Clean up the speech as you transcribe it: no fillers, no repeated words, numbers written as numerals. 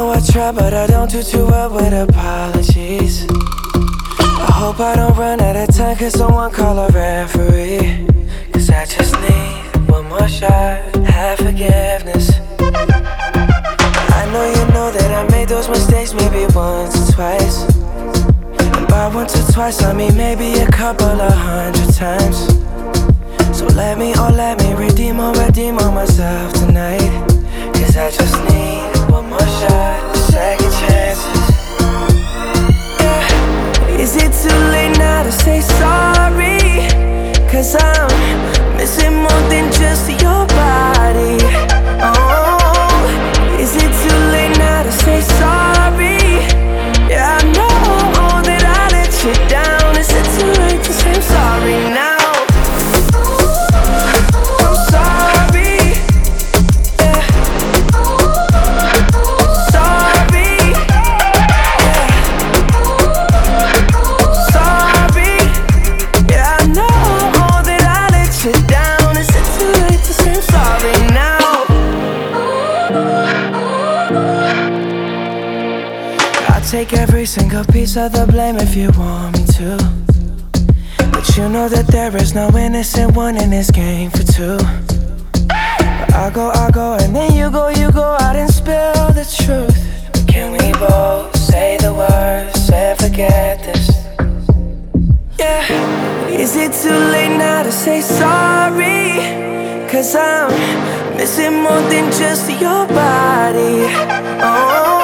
know I try, but I don't do too well with apologies. I hope I don't run out of time, cause someone call a referee. Cause I just need one more shot, have forgiveness. I know you know that I made those mistakes maybe once or twice. And by once or twice I mean maybe a couple of 100 times. So let me redeem on myself tonight. Cause I just need one more shot, second chances. Yeah. Is it too late now to say sorry? Cause I'm missing more than just your body. Oh, is it too late now to say sorry? Yeah, I know that I let you down. Is it too late to say I'm sorry now? Take every single piece of the blame if you want me to. But you know that there is no innocent one in this game for two. But I go, and then you go out and spill the truth. But can we both say the words and forget this? Yeah. Is it too late now to say sorry? Cause I'm missing more than just your body. Oh,